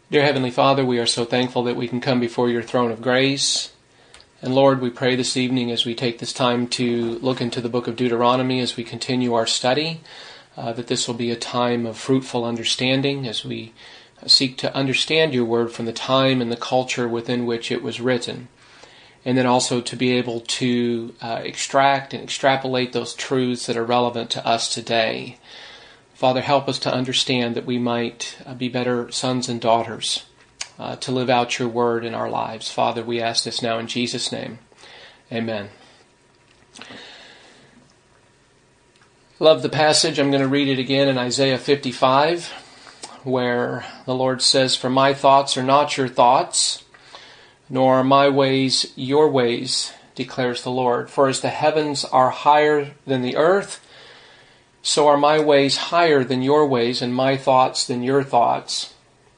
Dear Heavenly Father, we are so thankful that we can come before your throne of grace. And Lord, we pray this evening as we take this time to look into the book of Deuteronomy as we continue our study, that this will be a time of fruitful understanding as we seek to understand your word from the time and the culture within which it was written. And then also to be able to extract and extrapolate those truths that are relevant to us today. Father, help us to understand that we might be better sons and daughters to live out your word in our lives. Father, we ask this now in Jesus' name. Amen. Love the passage. I'm going to read it again in Isaiah 55, where the Lord says, "For my thoughts are not your thoughts, nor are my ways your ways, declares the Lord. For as the heavens are higher than the earth, so are my ways higher than your ways, and my thoughts than your thoughts.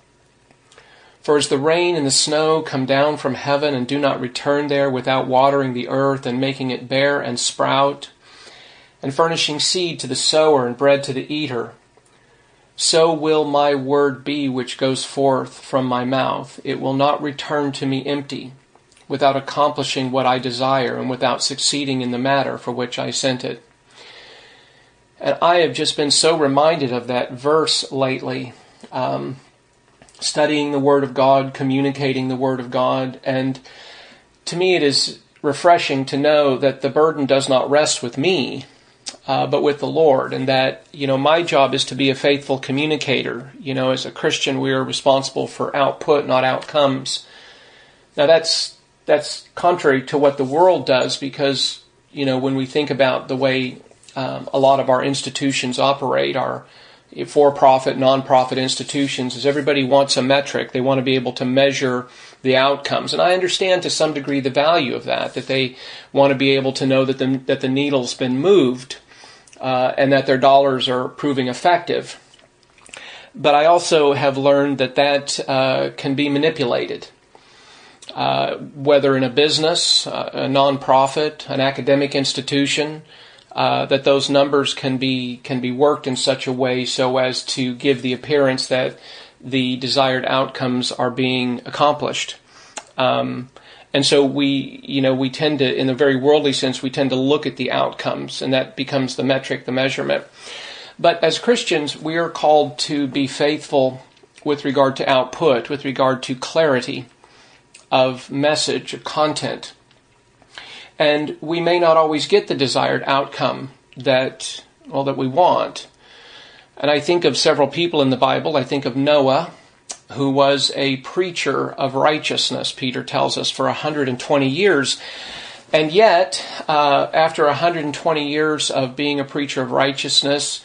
For as the rain and the snow come down from heaven and do not return there without watering the earth and making it bear and sprout, and furnishing seed to the sower and bread to the eater, so will my word be which goes forth from my mouth. It will not return to me empty, without accomplishing what I desire and without succeeding in the matter for which I sent it." And I have just been so reminded of that verse lately, studying the Word of God, communicating the Word of God, and to me it is refreshing to know that the burden does not rest with me, but with the Lord, and that, my job is to be a faithful communicator. As a Christian, we are responsible for output, not outcomes. Now that's contrary to what the world does, because, when we think about the way a lot of our institutions operate, our for-profit, non-profit institutions, is everybody wants a metric. They want to be able to measure the outcomes. And I understand to some degree the value of that they want to be able to know that the needle's been moved and that their dollars are proving effective. But I also have learned that can be manipulated. Whether in a business, a non-profit, an academic institution, that those numbers can be worked in such a way so as to give the appearance that the desired outcomes are being accomplished. And so we tend to, in a very worldly sense, we tend to look at the outcomes, and that becomes the metric, the measurement. But as Christians, we are called to be faithful with regard to output, with regard to clarity of message, of content. And we may not always get the desired outcome that we want. And I think of several people in the Bible. I think of Noah, who was a preacher of righteousness, Peter tells us, for 120 years. And yet, after 120 years of being a preacher of righteousness,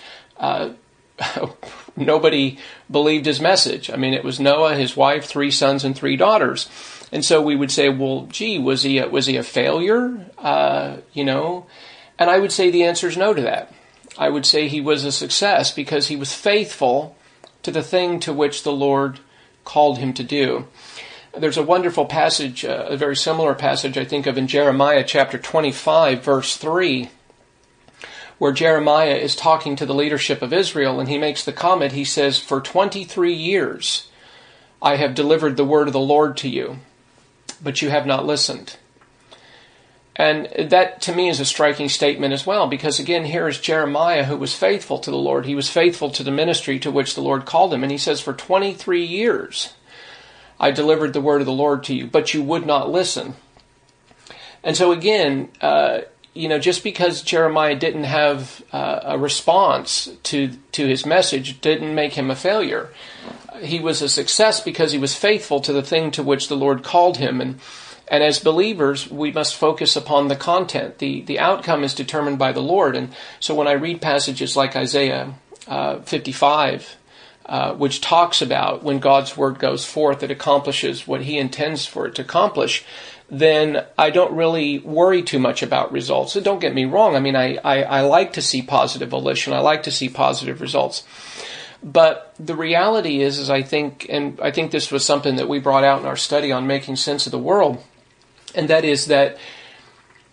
nobody believed his message. I mean, it was Noah, his wife, 3 sons, and 3 daughters. And so we would say, well, gee, was he a failure? And I would say the answer is no to that. I would say he was a success because he was faithful to the thing to which the Lord called him to do. There's a wonderful passage, a very similar passage I think of in Jeremiah chapter 25, verse 3, where Jeremiah is talking to the leadership of Israel, and he makes the comment, he says, "For 23 years I have delivered the word of the Lord to you, but you have not listened." And that to me is a striking statement as well, because again, here is Jeremiah who was faithful to the Lord. He was faithful to the ministry to which the Lord called him. And he says, "For 23 years I delivered the word of the Lord to you, but you would not listen." And so again, just because Jeremiah didn't have a response to his message didn't make him a failure. He was a success because he was faithful to the thing to which the Lord called him. And as believers, we must focus upon the content. The outcome is determined by the Lord. And so when I read passages like Isaiah 55, which talks about when God's word goes forth, it accomplishes what he intends for it to accomplish, then I don't really worry too much about results. So don't get me wrong. I mean, I like to see positive volition. I like to see positive results. But the reality is I think this was something that we brought out in our study on making sense of the world, and that is that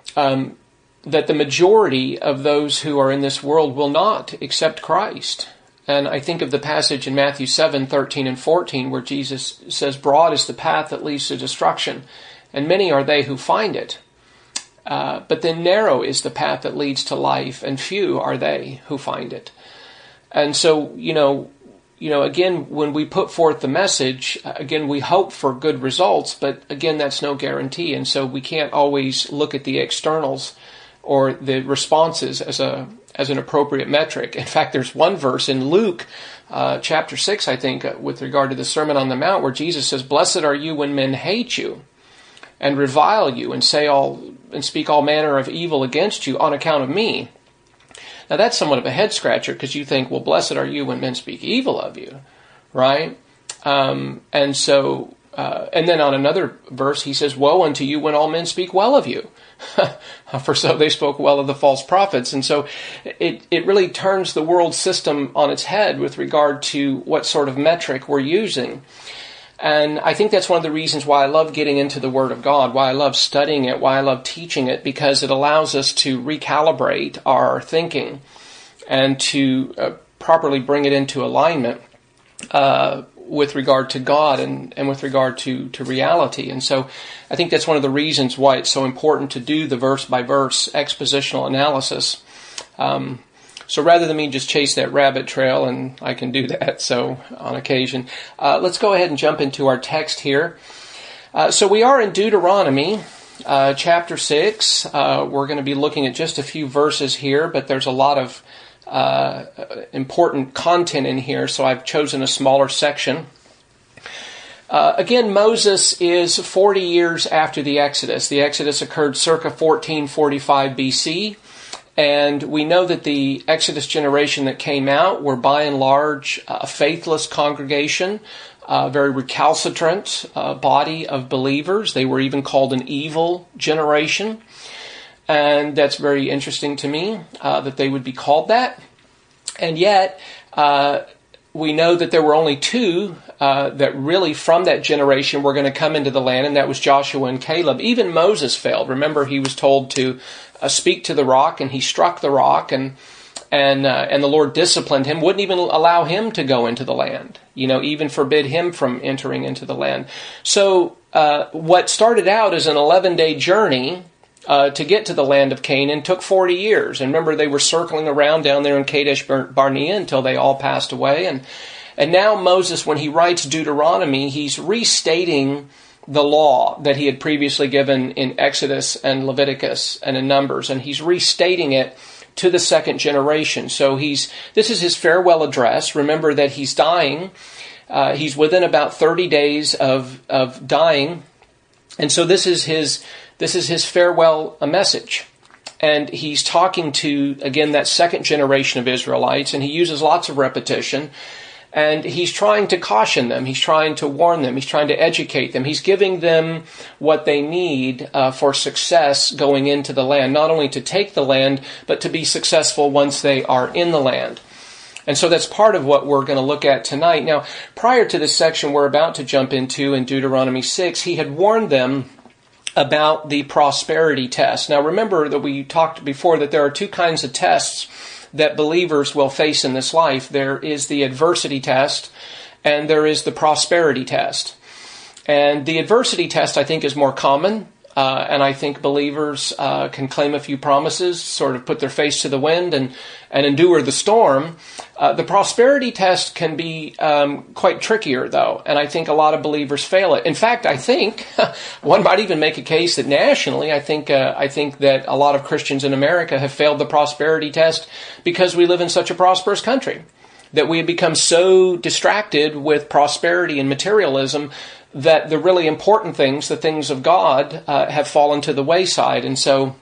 the majority of those who are in this world will not accept Christ. And I think of the passage in Matthew 7:13 and 14, where Jesus says, "Broad is the path that leads to destruction, and many are they who find it. But then narrow is the path that leads to life, and few are they who find it." And so, again, when we put forth the message, again, we hope for good results, but again, that's no guarantee. And so we can't always look at the externals or the responses as an appropriate metric. In fact, there's one verse in Luke chapter 6, I think, with regard to the Sermon on the Mount, where Jesus says, "Blessed are you when men hate you and revile you and speak all manner of evil against you on account of me." Now that's somewhat of a head scratcher, because you think, well, blessed are you when men speak evil of you, right? And then on another verse, he says, "Woe unto you when all men speak well of you, for so they spoke well of the false prophets." And so it really turns the world system on its head with regard to what sort of metric we're using. And I think that's one of the reasons why I love getting into the Word of God, why I love studying it, why I love teaching it, because it allows us to recalibrate our thinking and to properly bring it into alignment with regard to God and with regard to reality. And so I think that's one of the reasons why it's so important to do the verse-by-verse expositional analysis. So rather than me just chase that rabbit trail, and I can do that so on occasion, let's go ahead and jump into our text here. So we are in Deuteronomy chapter 6. We're going to be looking at just a few verses here, but there's a lot of important content in here, so I've chosen a smaller section. Again, Moses is 40 years after the Exodus. The Exodus occurred circa 1445 BC. And we know that the Exodus generation that came out were by and large a faithless congregation, a very recalcitrant body of believers. They were even called an evil generation. And that's very interesting to me that they would be called that. And yet, we know that there were only two that really from that generation were going to come into the land, and that was Joshua and Caleb. Even Moses failed. Remember, he was told to speak to the rock, and he struck the rock, and the Lord disciplined him, wouldn't even allow him to go into the land, even forbid him from entering into the land. So what started out as an 11-day journey to get to the land of Canaan took 40 years. And remember, they were circling around down there in Kadesh Barnea until they all passed away. And now Moses, when he writes Deuteronomy, he's restating the law that he had previously given in Exodus and Leviticus and in Numbers, and he's restating it to the second generation. So this is his farewell address. Remember that he's dying. He's within about 30 days of dying, and so this is his farewell message. And he's talking to, again, that second generation of Israelites, and he uses lots of repetition. And he's trying to caution them. He's trying to warn them. He's trying to educate them. He's giving them what they need for success going into the land, not only to take the land, but to be successful once they are in the land. And so that's part of what we're going to look at tonight. Now, prior to this section we're about to jump into in Deuteronomy 6, he had warned them about the prosperity test. Now, remember that we talked before that there are two kinds of tests that believers will face in this life. There is the adversity test, and there is the prosperity test. And the adversity test, I think, is more common, and I think believers can claim a few promises, sort of put their face to the wind and endure the storm. The prosperity test can be quite trickier, though, and I think a lot of believers fail it. In fact, I think one might even make a case that nationally, I think that a lot of Christians in America have failed the prosperity test because we live in such a prosperous country, that we have become so distracted with prosperity and materialism that the really important things, the things of God, have fallen to the wayside. And so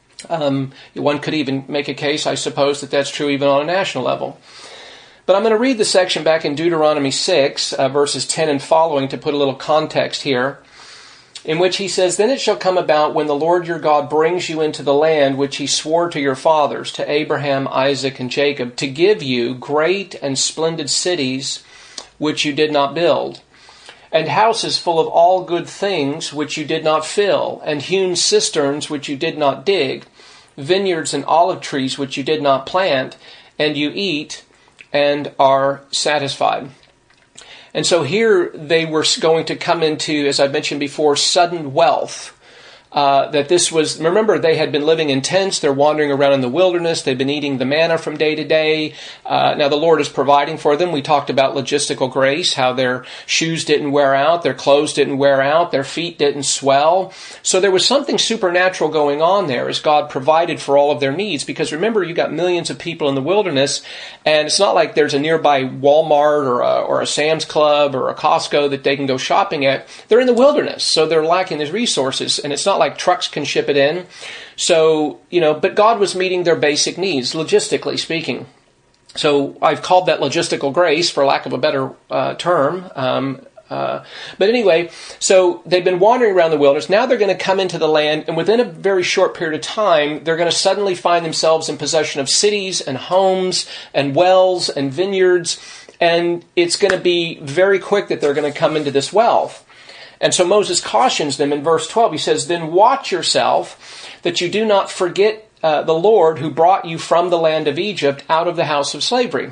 one could even make a case, I suppose, that that's true even on a national level. But I'm going to read the section back in Deuteronomy 6, verses 10 and following, to put a little context here, in which he says, "Then it shall come about when the Lord your God brings you into the land which he swore to your fathers, to Abraham, Isaac, and Jacob, to give you great and splendid cities which you did not build, and houses full of all good things which you did not fill, and hewn cisterns which you did not dig, vineyards and olive trees which you did not plant, and you eat, and are satisfied. And so here they were going to come into, as I mentioned before, sudden wealth. That this was, remember, they had been living in tents. They're wandering around in the wilderness. They've been eating the manna from day to day. Now the Lord is providing for them. We talked about logistical grace, how their shoes didn't wear out, their clothes didn't wear out, their feet didn't swell. So there was something supernatural going on there as God provided for all of their needs. Because remember, you got millions of people in the wilderness, and it's not like there's a nearby Walmart or a Sam's Club or a Costco that they can go shopping at. They're in the wilderness, so they're lacking these resources, and it's not like trucks can ship it in. So, but God was meeting their basic needs, logistically speaking. So I've called that logistical grace, for lack of a better term. But anyway, so they've been wandering around the wilderness. Now they're going to come into the land, and within a very short period of time, they're going to suddenly find themselves in possession of cities and homes and wells and vineyards. And it's going to be very quick that they're going to come into this wealth. And so Moses cautions them in verse 12. He says, "Then watch yourself that you do not forget the Lord who brought you from the land of Egypt out of the house of slavery."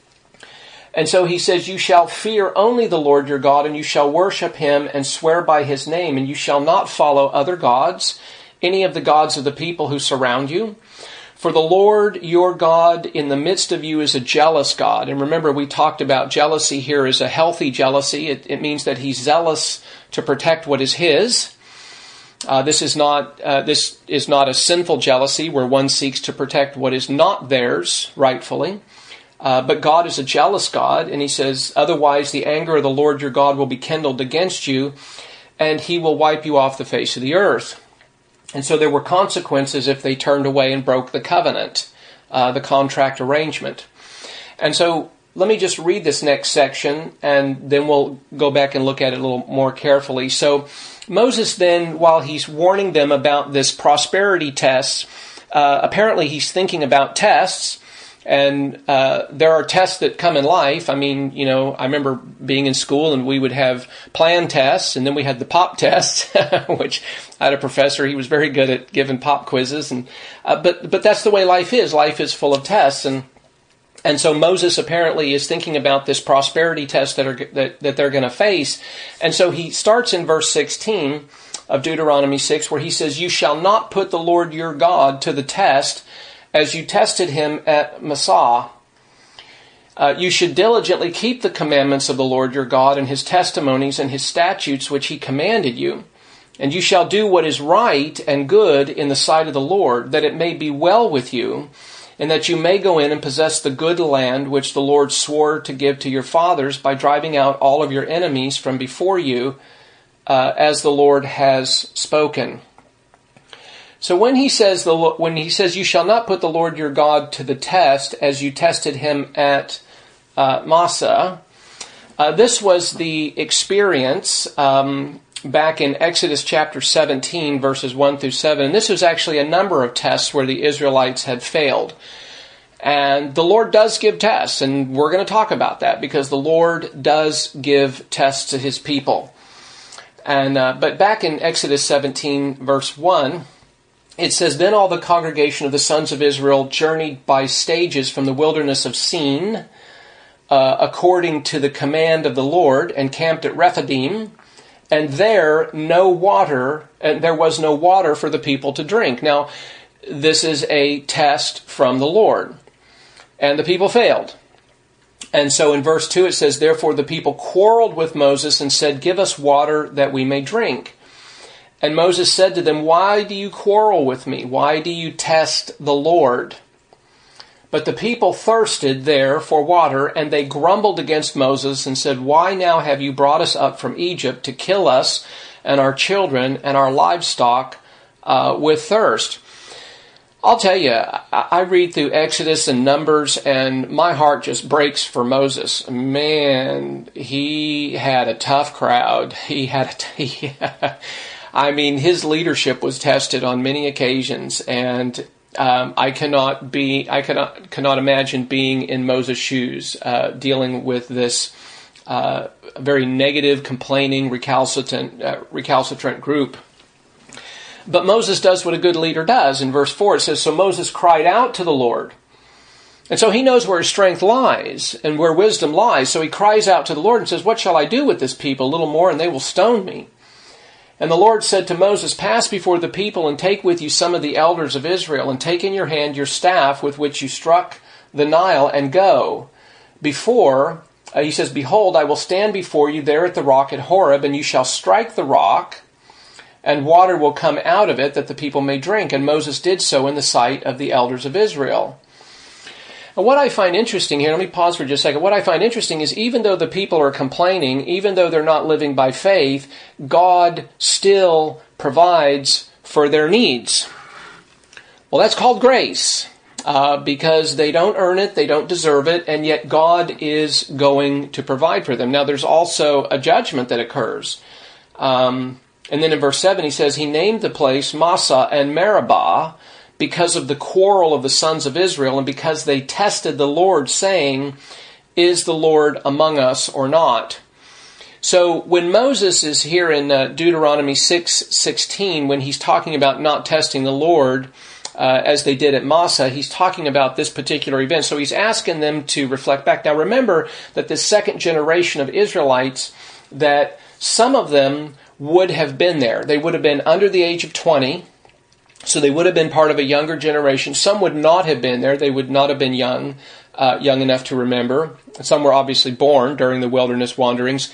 And so he says, "You shall fear only the Lord your God, and you shall worship him and swear by his name, and you shall not follow other gods, any of the gods of the people who surround you. For the Lord your God in the midst of you is a jealous God." And remember, we talked about jealousy here as a healthy jealousy. It means that he's zealous to protect what is his. This is not a sinful jealousy where one seeks to protect what is not theirs rightfully. But God is a jealous God, and he says, "Otherwise the anger of the Lord your God will be kindled against you, and he will wipe you off the face of the earth." And so there were consequences if they turned away and broke the covenant, the contract arrangement. And so let me just read this next section, and then we'll go back and look at it a little more carefully. So Moses then, while he's warning them about this prosperity test, apparently he's thinking about tests. And there are tests that come in life. I mean, I remember being in school and we would have plan tests, and then we had the pop tests, which I had a professor. He was very good at giving pop quizzes, and but that's the way life is. Life is full of tests, and so Moses apparently is thinking about this prosperity test that they're going to face, and so he starts in verse 16 of Deuteronomy 6, where he says, "You shall not put the Lord your God to the test, as you tested him at Massah. You should diligently keep the commandments of the Lord your God and his testimonies and his statutes which he commanded you. And you shall do what is right and good in the sight of the Lord, that it may be well with you, and that you may go in and possess the good land which the Lord swore to give to your fathers by driving out all of your enemies from before you, as the Lord has spoken." So when he says you shall not put the Lord your God to the test as you tested him at Massah, this was the experience back in Exodus chapter 17, verses 1 through 7. And this was actually a number of tests where the Israelites had failed. And the Lord does give tests, and we're going to talk about that because the Lord does give tests to his people. And but back in Exodus 17, verse 1, it says, "Then all the congregation of the sons of Israel journeyed by stages from the wilderness of Sin, according to the command of the Lord, and camped at Rephidim, and there was no water for the people to drink." Now, this is a test from the Lord, and the people failed. And so in verse 2 it says, "Therefore the people quarreled with Moses and said, 'Give us water that we may drink.' And Moses said to them, 'Why do you quarrel with me? Why do you test the Lord?' But the people thirsted there for water, and they grumbled against Moses and said, 'Why now have you brought us up from Egypt to kill us and our children and our livestock with thirst?'" I'll tell you, I read through Exodus and Numbers, and my heart just breaks for Moses. Man, he had a tough crowd. I mean, his leadership was tested on many occasions, and I cannot imagine being in Moses' shoes, dealing with this very negative, complaining, recalcitrant group. But Moses does what a good leader does. In verse 4 it says, "So Moses cried out to the Lord, And so he knows where his strength lies and where wisdom lies. So he cries out to the Lord and says, what shall I do with this people? A little more and they will stone me. And the Lord said to Moses, pass before the people and take with you some of the elders of Israel and take in your hand your staff with which you struck the Nile and go. Before, he says, behold, I will stand before you there at the rock at Horeb, and you shall strike the rock, and water will come out of it that the people may drink. And Moses did so in the sight of the elders of Israel. And what I find interesting here, let me pause for just a second. What I find interesting is even though the people are complaining, even though they're not living by faith, God still provides for their needs. Well, that's called grace. Because they don't earn it, they don't deserve it, and yet God is going to provide for them. Now, there's also a judgment that occurs. And then in verse 7, he says, he named the place Massah and Meribah because of the quarrel of the sons of Israel and because they tested the Lord, saying, is the Lord among us or not? So when Moses is here in Deuteronomy 6:16, when he's talking about not testing the Lord, as they did at Massah, he's talking about this particular event. So he's asking them to reflect back. Now remember that this second generation of Israelites, that some of them would have been there. They would have been under the age of 20, so they would have been part of a younger generation. Some would not have been there. They would not have been young enough to remember. Some were obviously born during the wilderness wanderings.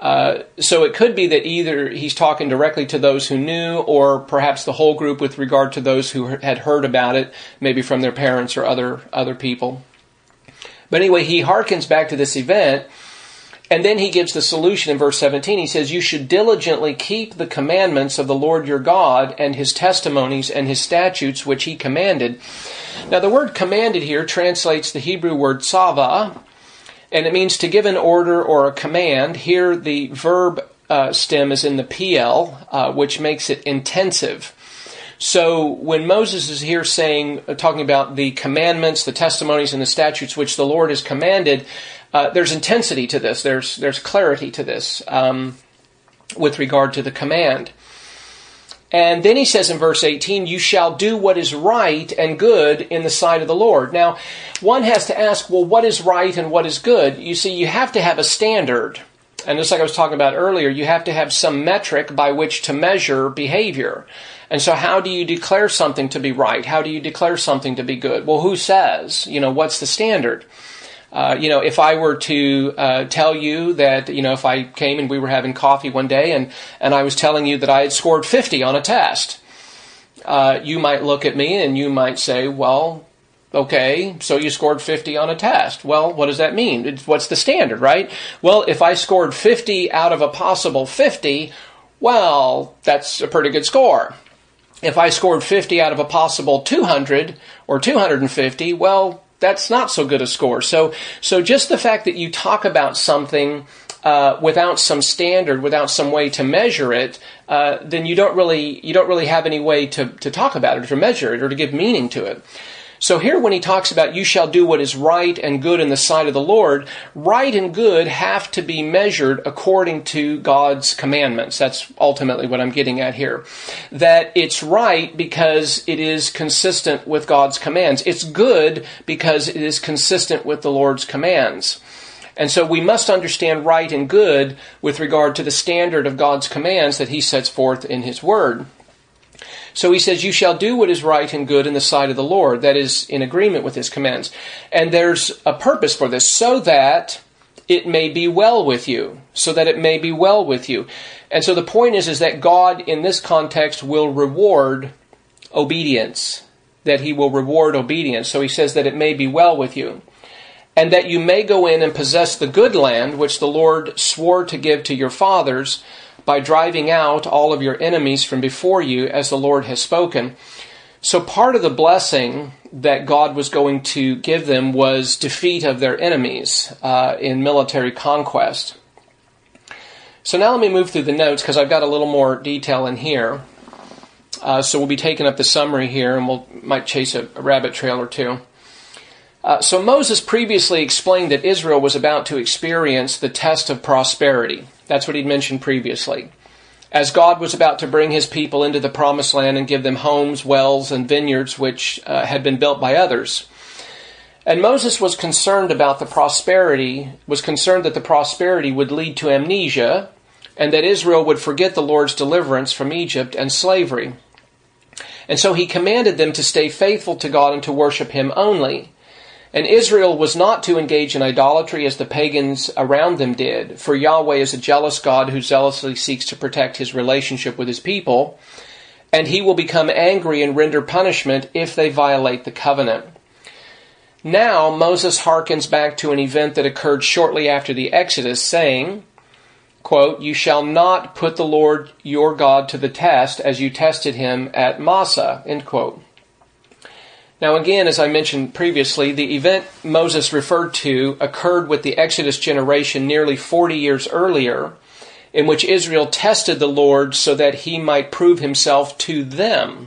So it could be that either he's talking directly to those who knew, or perhaps the whole group with regard to those who had heard about it, maybe from their parents or other people. But anyway, he hearkens back to this event, and then he gives the solution in verse 17. He says, you should diligently keep the commandments of the Lord your God and his testimonies and his statutes which he commanded. Now the word commanded here translates the Hebrew word tzava, and it means to give an order or a command. Here the verb stem is in the PL, which makes it intensive. So when Moses is here talking about the commandments, the testimonies, and the statutes which the Lord has commanded, there's intensity to this. There's clarity to this with regard to the command. And then he says in verse 18, you shall do what is right and good in the sight of the Lord. Now, one has to ask, well, what is right and what is good? You see, you have to have a standard. And just like I was talking about earlier, you have to have some metric by which to measure behavior. And so how do you declare something to be right? How do you declare something to be good? Well, who says? What's the standard? If I were to tell you that, if I came and we were having coffee one day and I was telling you that I had scored 50 on a test, you might look at me and you might say, well, okay, so you scored 50 on a test. Well, what does that mean? What's the standard, right? Well, if I scored 50 out of a possible 50, well, that's a pretty good score. If I scored 50 out of a possible 200 or 250, well, that's not so good a score. So just the fact that you talk about something without some standard, without some way to measure it, then you don't really have any way to talk about it or to measure it or to give meaning to it. So here when he talks about you shall do what is right and good in the sight of the Lord, right and good have to be measured according to God's commandments. That's ultimately what I'm getting at here. That it's right because it is consistent with God's commands. It's good because it is consistent with the Lord's commands. And so we must understand right and good with regard to the standard of God's commands that he sets forth in his word. So he says, you shall do what is right and good in the sight of the Lord. That is in agreement with his commands. And there's a purpose for this, so that it may be well with you. So that it may be well with you. And so the point is that God, in this context, will reward obedience. That he will reward obedience. So he says that it may be well with you. And that you may go in and possess the good land, which the Lord swore to give to your fathers, by driving out all of your enemies from before you, as the Lord has spoken. So part of the blessing that God was going to give them was defeat of their enemies in military conquest. So now let me move through the notes, because I've got a little more detail in here. So we'll be taking up the summary here, and might chase a rabbit trail or two. So Moses previously explained that Israel was about to experience the test of prosperity. That's what he'd mentioned previously. As God was about to bring his people into the promised land and give them homes, wells, and vineyards which had been built by others. And Moses was concerned about the prosperity, was concerned that the prosperity would lead to amnesia, and that Israel would forget the Lord's deliverance from Egypt and slavery. And so he commanded them to stay faithful to God and to worship him only. And Israel was not to engage in idolatry as the pagans around them did, for Yahweh is a jealous God who zealously seeks to protect his relationship with his people, and he will become angry and render punishment if they violate the covenant. Now Moses hearkens back to an event that occurred shortly after the Exodus, saying, quote, "You shall not put the Lord your God to the test as you tested him at Massah," end quote. Now again, as I mentioned previously, the event Moses referred to occurred with the Exodus generation nearly 40 years earlier, in which Israel tested the Lord so that he might prove himself to them.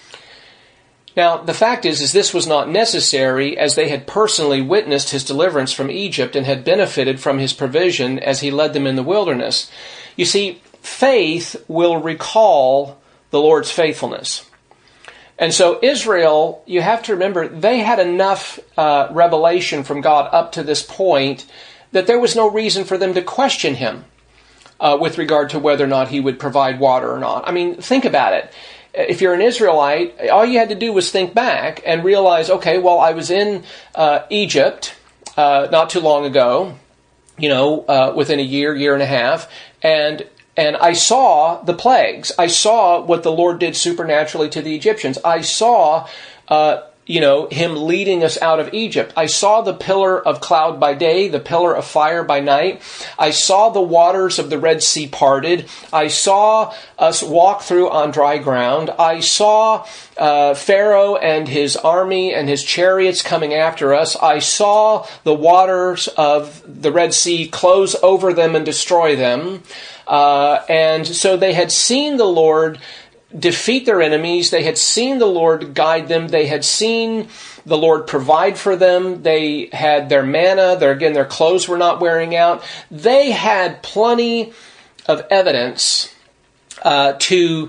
Now, the fact is this was not necessary, as they had personally witnessed his deliverance from Egypt and had benefited from his provision as he led them in the wilderness. You see, faith will recall the Lord's faithfulness. And so Israel, you have to remember, they had enough revelation from God up to this point that there was no reason for them to question him with regard to whether or not he would provide water or not. I mean, think about it. If you're an Israelite, all you had to do was think back and realize, okay, well, I was in Egypt not too long ago, within a year and a half, and I saw the plagues. I saw what the Lord did supernaturally to the Egyptians. I saw, him leading us out of Egypt. I saw the pillar of cloud by day, the pillar of fire by night. I saw the waters of the Red Sea parted. I saw us walk through on dry ground. I saw Pharaoh and his army and his chariots coming after us. I saw the waters of the Red Sea close over them and destroy them. And so they had seen the Lord defeat their enemies. They had seen the Lord guide them. They had seen the Lord provide for them. They had their manna. Their clothes were not wearing out. They had plenty of evidence to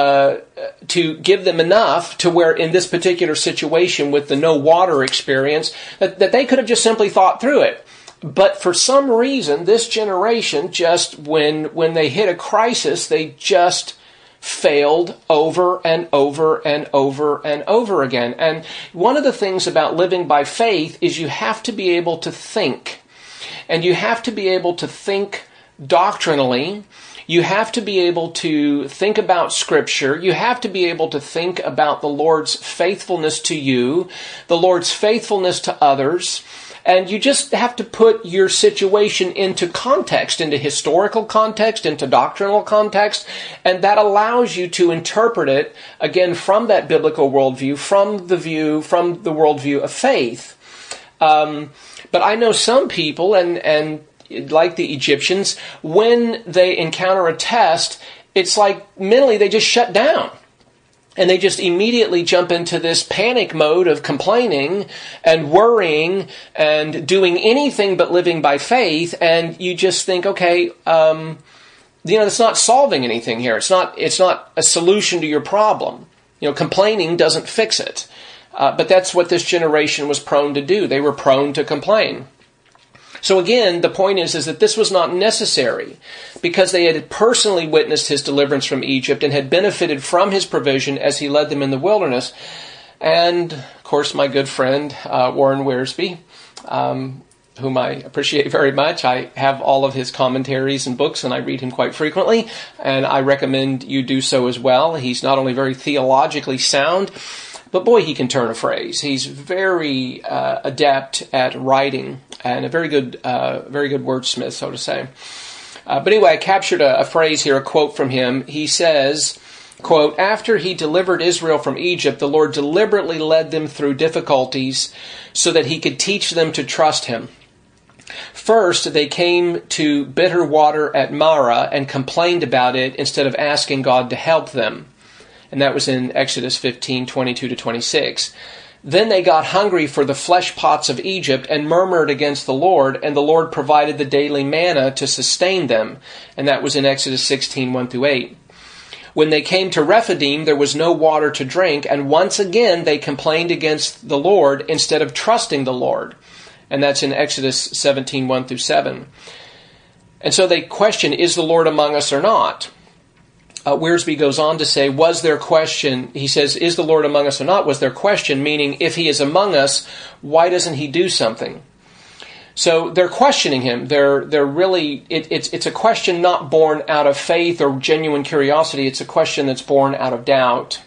give them enough to where in this particular situation with the no water experience that they could have just simply thought through it. But for some reason, this generation just, when they hit a crisis, they just failed over and over and over and over again. And one of the things about living by faith is you have to be able to think. And you have to be able to think doctrinally. You have to be able to think about Scripture. You have to be able to think about the Lord's faithfulness to you, the Lord's faithfulness to others. And you just have to put your situation into context, into historical context, into doctrinal context, and that allows you to interpret it, again, from that biblical worldview, from the worldview of faith. But I know some people, and like the Egyptians, when they encounter a test, it's like mentally they just shut down. And they just immediately jump into this panic mode of complaining and worrying and doing anything but living by faith. And you just think, okay, it's not solving anything here. It's not a solution to your problem. Complaining doesn't fix it. But that's what this generation was prone to do. They were prone to complain. So again, the point is that this was not necessary because they had personally witnessed his deliverance from Egypt and had benefited from his provision as he led them in the wilderness. And, of course, my good friend, Warren Wiersbe, whom I appreciate very much. I have all of his commentaries and books, and I read him quite frequently, and I recommend you do so as well. He's not only very theologically sound, but boy, he can turn a phrase. He's very adept at writing and a very good wordsmith, so to say. But anyway, I captured a phrase here, a quote from him. He says, quote, "After he delivered Israel from Egypt, the Lord deliberately led them through difficulties so that he could teach them to trust him. First, they came to bitter water at Marah and complained about it instead of asking God to help them." And that was in Exodus 15:22-26. "Then they got hungry for the flesh pots of Egypt and murmured against the Lord, and the Lord provided the daily manna to sustain them." And that was in Exodus 16:1-8. When they came to Rephidim, there was no water to drink, and once again they complained against the Lord instead of trusting the Lord. And that's in Exodus 17, 1 through 7. And so they question, is the Lord among us or not? Wiersbe goes on to say, was their question, he says, is the Lord among us or not? Was their question, meaning if he is among us, why doesn't he do something? So they're questioning him. They're really, it's a question not born out of faith or genuine curiosity. It's a question that's born out of doubt.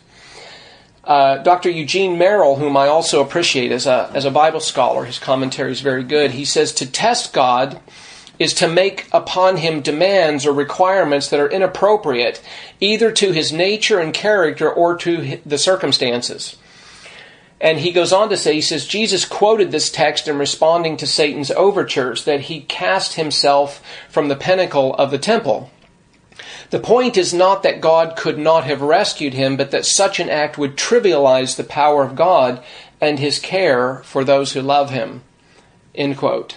Dr. Eugene Merrill, whom I also appreciate as a Bible scholar, his commentary is very good. He says to test God is to make upon him demands or requirements that are inappropriate, either to his nature and character or to the circumstances. And he goes on to say, he says, Jesus quoted this text in responding to Satan's overtures that he cast himself from the pinnacle of the temple. The point is not that God could not have rescued him, but that such an act would trivialize the power of God and his care for those who love him. End quote.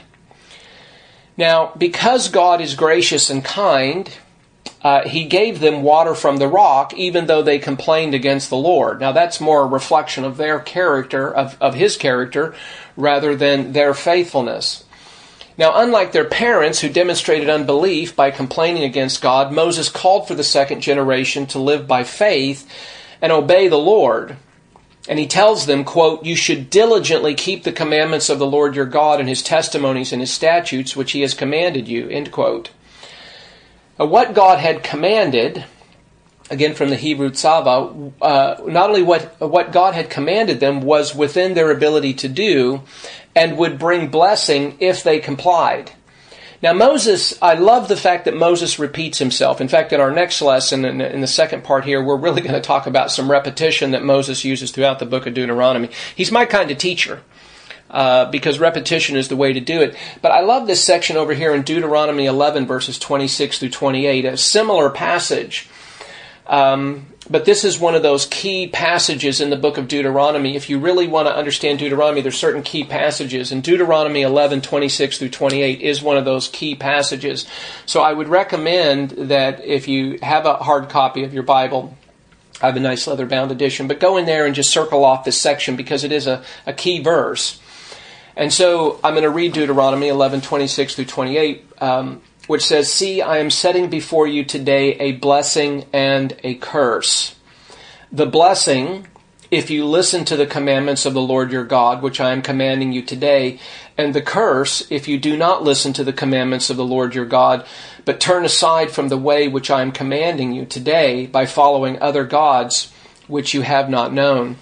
Now, because God is gracious and kind, he gave them water from the rock, even though they complained against the Lord. Now, that's more a reflection of their character, of his character, rather than their faithfulness. Now, unlike their parents who demonstrated unbelief by complaining against God, Moses called for the second generation to live by faith and obey the Lord. And he tells them, quote, you should diligently keep the commandments of the Lord your God and his testimonies and his statutes, which he has commanded you, end quote. What God had commanded, again from the Hebrew Tzava, not only what God had commanded them was within their ability to do and would bring blessing if they complied. Now Moses, I love the fact that Moses repeats himself. In fact, in our next lesson, in the second part here, we're really going to talk about some repetition that Moses uses throughout the book of Deuteronomy. He's my kind of teacher. Because repetition is the way to do it. But I love this section over here in Deuteronomy 11, verses 26 through 28, a similar passage. But this is one of those key passages in the book of Deuteronomy. If you really want to understand Deuteronomy, there's certain key passages. And Deuteronomy 11, 26 through 28 is one of those key passages. So I would recommend that if you have a hard copy of your Bible, I have a nice leather-bound edition, but go in there and just circle off this section because it is a key verse. And so I'm going to read Deuteronomy 11, 26 through 28, which says, see, I am setting before you today a blessing and a curse. The blessing, if you listen to the commandments of the Lord your God, which I am commanding you today, and the curse, if you do not listen to the commandments of the Lord your God, but turn aside from the way which I am commanding you today by following other gods which you have not known.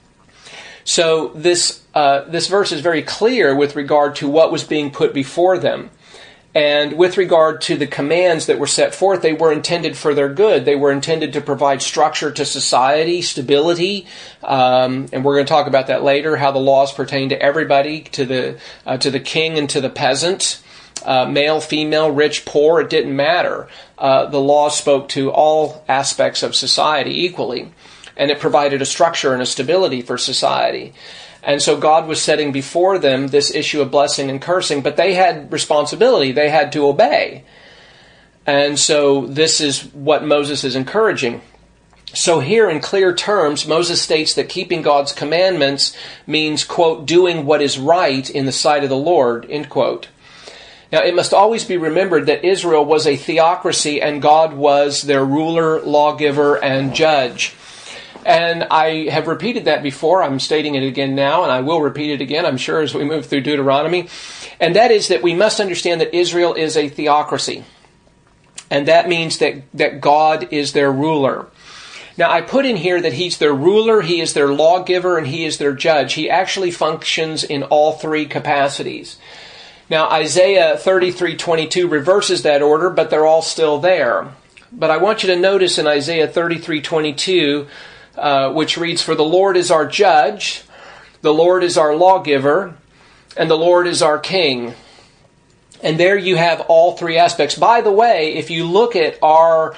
So this verse is very clear with regard to what was being put before them. And with regard to the commands that were set forth, they were intended for their good. They were intended to provide structure to society, stability, and we're going to talk about that later, how the laws pertain to everybody, to the king and to the peasant, male, female, rich, poor, it didn't matter. The law spoke to all aspects of society equally, and it provided a structure and a stability for society. And so God was setting before them this issue of blessing and cursing, but they had responsibility. They had to obey. And so this is what Moses is encouraging. So here in clear terms, Moses states that keeping God's commandments means, quote, doing what is right in the sight of the Lord, end quote. Now, it must always be remembered that Israel was a theocracy and God was their ruler, lawgiver, and judge. And I have repeated that before. I'm stating it again now, and I will repeat it again, I'm sure, as we move through Deuteronomy. And that is that we must understand that Israel is a theocracy. And that means that God is their ruler. Now, I put in here that He's their ruler, He is their lawgiver, and He is their judge. He actually functions in all three capacities. Now, Isaiah 33:22 reverses that order, but they're all still there. But I want you to notice in Isaiah 33:22, which reads, for the Lord is our judge, the Lord is our lawgiver, and the Lord is our king. And there you have all three aspects. By the way, if you look at our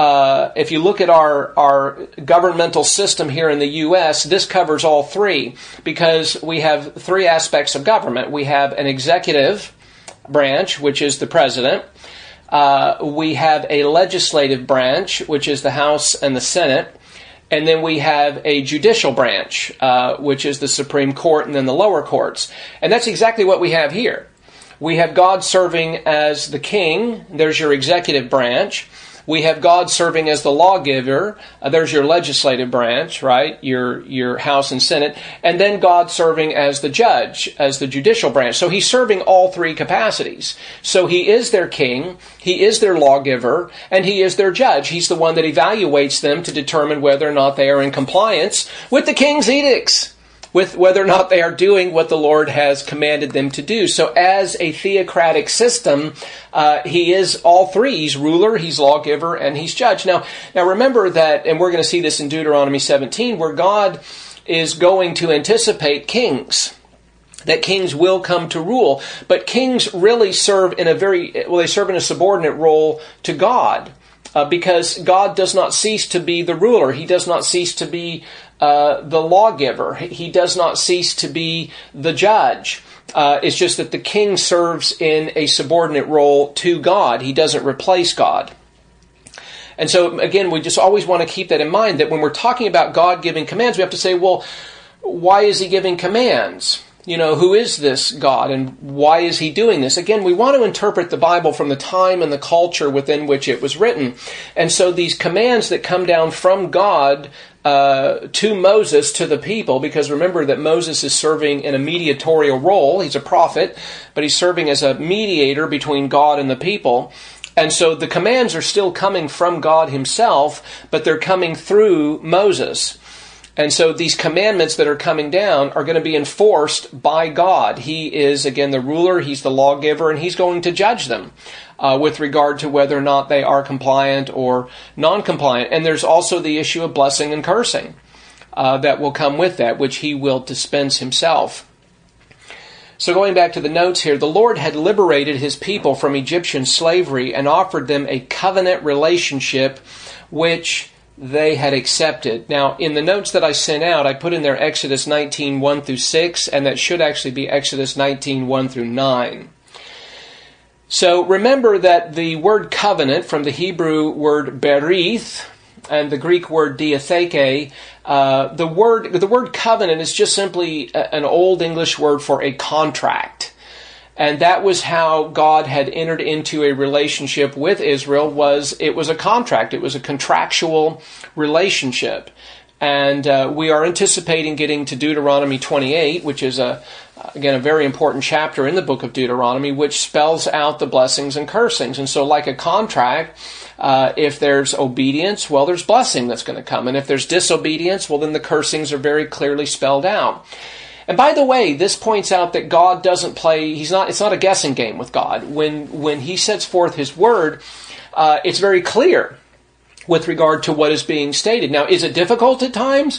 governmental system here in the U.S., this covers all three, because we have three aspects of government. We have an executive branch, which is the president. we have a legislative branch, which is the House and the Senate. And then we have a judicial branch, which is the Supreme Court and then the lower courts. And that's exactly what we have here. We have God serving as the king. There's your executive branch. We have God serving as the lawgiver. There's your legislative branch, right? Your House and Senate. And then God serving as the judge, as the judicial branch. So he's serving all three capacities. So he is their king, he is their lawgiver, and he is their judge. He's the one that evaluates them to determine whether or not they are in compliance with the king's edicts, with whether or not they are doing what the Lord has commanded them to do. So as a theocratic system, he is all three. He's ruler, he's lawgiver, and he's judge. Now remember that, and we're going to see this in Deuteronomy 17, where God is going to anticipate kings, that kings will come to rule. But kings really serve in they serve in a subordinate role to God. Because God does not cease to be the ruler. He does not cease to be the lawgiver. He does not cease to be the judge. It's just that the king serves in a subordinate role to God. He doesn't replace God. And so, again, we just always want to keep that in mind, that when we're talking about God giving commands, we have to say, well, why is he giving commands? You know, who is this God and why is he doing this? Again, we want to interpret the Bible from the time and the culture within which it was written. And so these commands that come down from God to Moses, to the people, because remember that Moses is serving in a mediatorial role. He's a prophet, but he's serving as a mediator between God and the people. And so the commands are still coming from God himself, but they're coming through Moses. And so these commandments that are coming down are going to be enforced by God. He is, again, the ruler, he's the lawgiver, and he's going to judge them with regard to whether or not they are compliant or non-compliant. And there's also the issue of blessing and cursing that will come with that, which he will dispense himself. So going back to the notes here, the Lord had liberated his people from Egyptian slavery and offered them a covenant relationship which they had accepted. Now, in the notes that I sent out, I put in there Exodus 19, 1 through 6, and that should actually be Exodus 19, 1 through 9. So remember that the word covenant, from the Hebrew word berith and the Greek word diatheke, the word covenant is just simply an old English word for a contract. And that was how God had entered into a relationship with Israel. It was a contract. It was a contractual relationship. And we are anticipating getting to Deuteronomy 28, which is, again, a very important chapter in the book of Deuteronomy, which spells out the blessings and cursings. And so like a contract, if there's obedience, well, there's blessing that's going to come. And if there's disobedience, well, then the cursings are very clearly spelled out. And by the way, this points out that God doesn't play, it's not a guessing game with God. When he sets forth his word, it's very clear with regard to what is being stated. Now, is it difficult at times?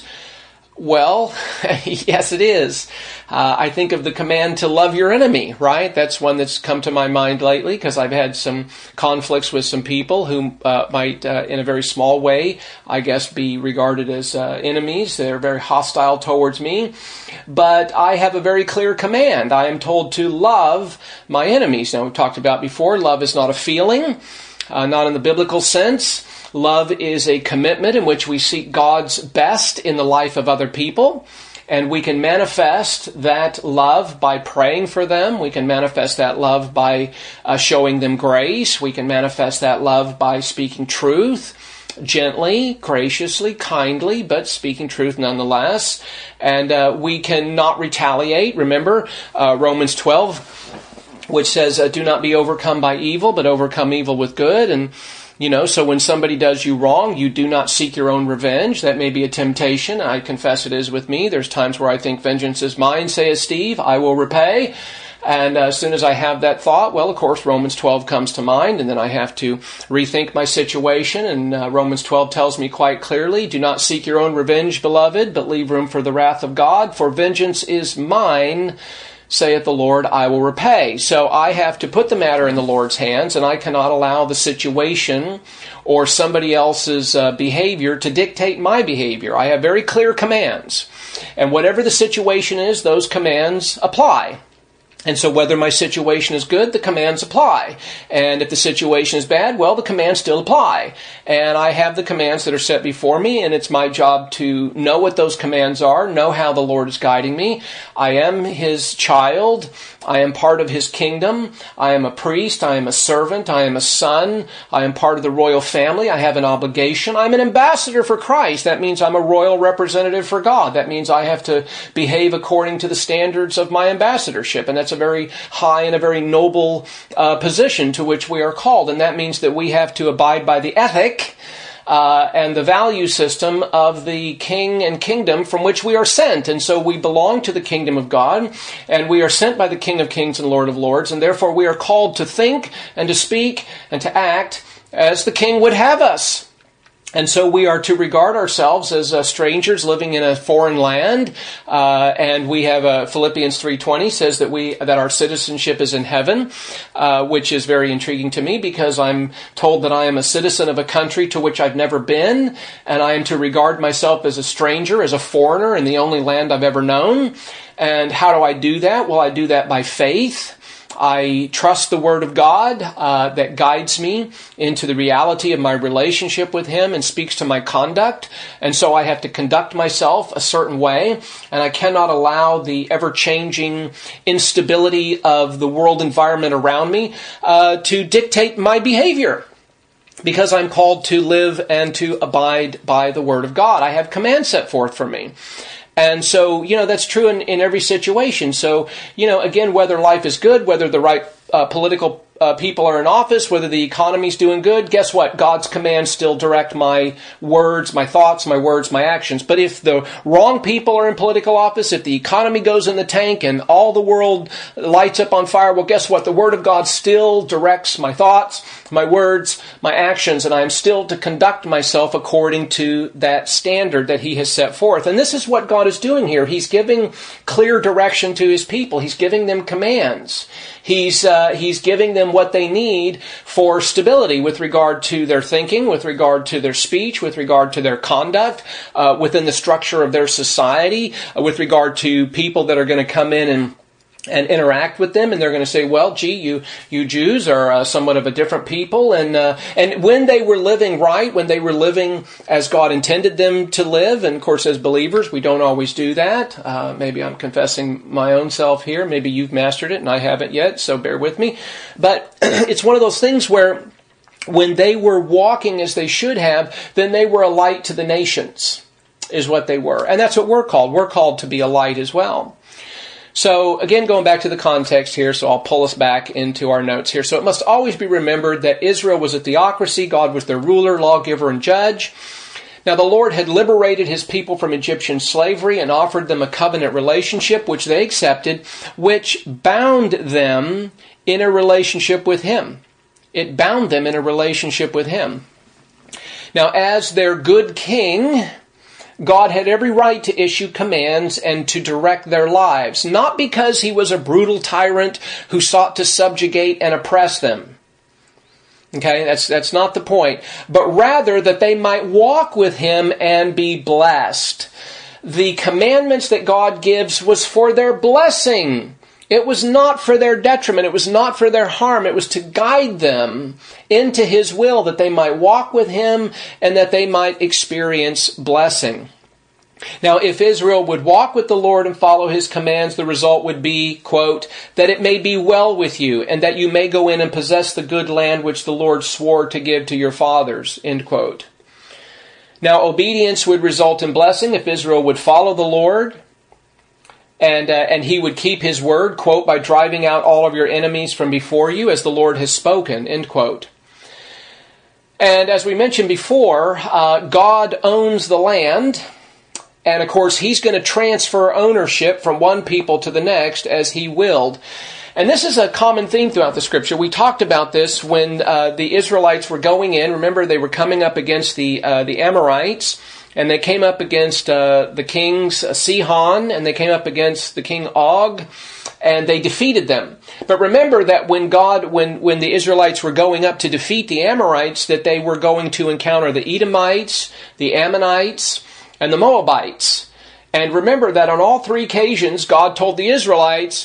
Well, yes, it is. I think of the command to love your enemy, right? That's one that's come to my mind lately because I've had some conflicts with some people who might, in a very small way, I guess, be regarded as enemies. They're very hostile towards me. But I have a very clear command. I am told to love my enemies. Now, we've talked about before, love is not a feeling, not in the biblical sense. Love is a commitment in which we seek God's best in the life of other people. And we can manifest that love by praying for them. We can manifest that love by showing them grace. We can manifest that love by speaking truth, gently, graciously, kindly, but speaking truth nonetheless. And we can not retaliate. Remember Romans 12, which says, do not be overcome by evil, but overcome evil with good. And so when somebody does you wrong, you do not seek your own revenge. That may be a temptation. I confess it is with me. There's times where I think vengeance is mine, says Steve. I will repay. And as soon as I have that thought, well, of course, Romans 12 comes to mind, and then I have to rethink my situation. And Romans 12 tells me quite clearly, do not seek your own revenge, beloved, but leave room for the wrath of God. For vengeance is mine, saith the Lord, I will repay. So I have to put the matter in the Lord's hands, and I cannot allow the situation or somebody else's behavior to dictate my behavior. I have very clear commands. And whatever the situation is, those commands apply. And so whether my situation is good, the commands apply. And if the situation is bad, well, the commands still apply. And I have the commands that are set before me, and it's my job to know what those commands are, know how the Lord is guiding me. I am His child. I am part of His kingdom. I am a priest. I am a servant. I am a son. I am part of the royal family. I have an obligation. I'm an ambassador for Christ. That means I'm a royal representative for God. That means I have to behave according to the standards of my ambassadorship. And that's a very high and a very noble position to which we are called. And that means that we have to abide by the ethic and the value system of the king and kingdom from which we are sent. And so we belong to the kingdom of God, and we are sent by the King of Kings and Lord of Lords, and therefore we are called to think and to speak and to act as the King would have us. And so we are to regard ourselves as strangers living in a foreign land, and we have Philippians 3:20 says that our citizenship is in heaven, which is very intriguing to me because I'm told that I am a citizen of a country to which I've never been, and I am to regard myself as a stranger, as a foreigner in the only land I've ever known. And how do I do that? Well, I do that by faith. I trust the Word of God that guides me into the reality of my relationship with Him and speaks to my conduct. And so I have to conduct myself a certain way, and I cannot allow the ever-changing instability of the world environment around me to dictate my behavior, because I'm called to live and to abide by the Word of God. I have commands set forth for me. And so, that's true in every situation. So, again, whether life is good, whether the right political people are in office, whether the economy's doing good, guess what? God's commands still direct my words, my thoughts, my words, my actions. But if the wrong people are in political office, if the economy goes in the tank and all the world lights up on fire, well, guess what? The Word of God still directs my thoughts, my words, my actions, and I am still to conduct myself according to that standard that He has set forth. And this is what God is doing here. He's giving clear direction to His people. He's giving them commands. He's giving them what they need for stability with regard to their thinking, with regard to their speech, with regard to their conduct, within the structure of their society, with regard to people that are going to come in and interact with them, and they're going to say, well, gee, you Jews are somewhat of a different people. And when they were living right, when they were living as God intended them to live, and of course as believers, we don't always do that. Maybe I'm confessing my own self here. Maybe you've mastered it and I haven't yet, so bear with me. But it's one of those things where when they were walking as they should have, then they were a light to the nations, is what they were. And that's what we're called. We're called to be a light as well. So, again, going back to the context here, so I'll pull us back into our notes here. So it must always be remembered that Israel was a theocracy. God was their ruler, lawgiver, and judge. Now, the Lord had liberated His people from Egyptian slavery and offered them a covenant relationship, which they accepted, which bound them in a relationship with Him. It bound them in a relationship with Him. Now, as their good king, God had every right to issue commands and to direct their lives, not because He was a brutal tyrant who sought to subjugate and oppress them. Okay, that's not the point. But rather that they might walk with Him and be blessed. The commandments that God gives was for their blessing. It was not for their detriment. It was not for their harm. It was to guide them into His will, that they might walk with Him and that they might experience blessing. Now, if Israel would walk with the Lord and follow His commands, the result would be, quote, that it may be well with you and that you may go in and possess the good land which the Lord swore to give to your fathers, end quote. Now, obedience would result in blessing if Israel would follow the Lord, and He would keep His word, quote, by driving out all of your enemies from before you, as the Lord has spoken, end quote. And as we mentioned before, God owns the land, and of course He's going to transfer ownership from one people to the next as He willed. And this is a common theme throughout the Scripture. We talked about this when the Israelites were going in. Remember, they were coming up against the Amorites. And they came up against the kings Sihon, and they came up against the king Og, and they defeated them. But remember that when the Israelites were going up to defeat the Amorites, that they were going to encounter the Edomites, the Ammonites, and the Moabites. And remember that on all three occasions, God told the Israelites,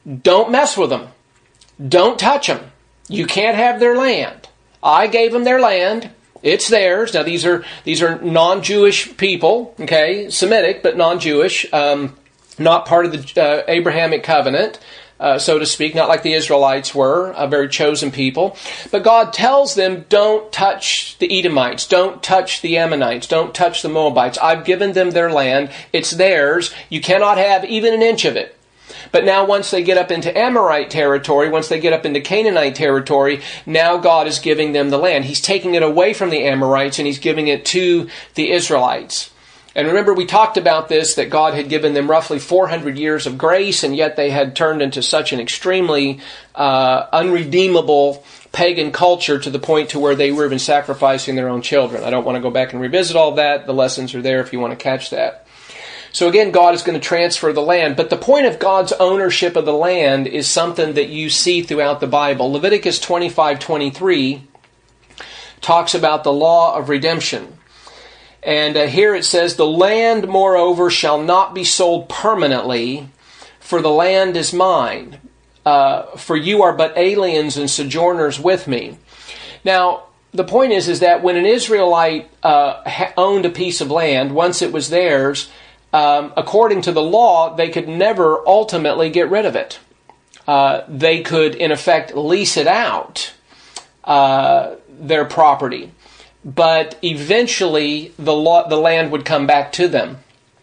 don't mess with them. Don't touch them. You can't have their land. I gave them their land. It's theirs. Now these are non-Jewish people, okay, Semitic but non-Jewish, not part of the Abrahamic covenant, so to speak, not like the Israelites were, a very chosen people. But God tells them, don't touch the Edomites, don't touch the Ammonites, don't touch the Moabites. I've given them their land. It's theirs. You cannot have even an inch of it. But now once they get up into Amorite territory, once they get up into Canaanite territory, now God is giving them the land. He's taking it away from the Amorites and He's giving it to the Israelites. And remember, we talked about this, that God had given them roughly 400 years of grace, and yet they had turned into such an extremely unredeemable pagan culture to the point to where they were even sacrificing their own children. I don't want to go back and revisit all that. The lessons are there if you want to catch that. So again, God is going to transfer the land. But the point of God's ownership of the land is something that you see throughout the Bible. Leviticus 25:23 talks about the law of redemption. And here it says, the land, moreover, shall not be sold permanently, for the land is mine. For you are but aliens and sojourners with me. Now, the point is that when an Israelite owned a piece of land, once it was theirs, according to the law, they could never ultimately get rid of it. They could, in effect, lease it out, their property. But eventually, the land would come back to them.